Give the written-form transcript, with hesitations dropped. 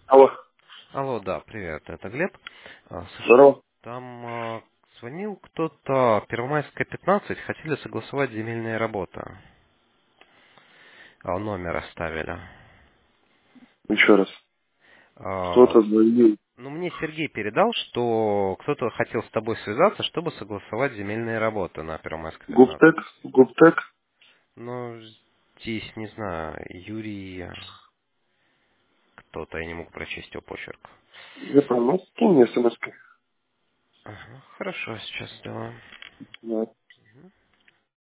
Алло, Алло, да, привет, это Глеб. Слушай, здорово. там звонил кто-то, Первомайская, 15, хотели согласовать земельные работы. Номер оставили. Еще раз. А, Кто-то звонил. ну, мне Сергей передал, что кто-то хотел с тобой связаться, чтобы согласовать земельные работы на Первомайской, 15. Губтек? Губтек? Ну, здесь, не знаю, Юрий, кто-то, я не могу прочесть его почерк. Я понял. Ну, скинь мне смс-кой. Ага, хорошо, сейчас сделаем. Да.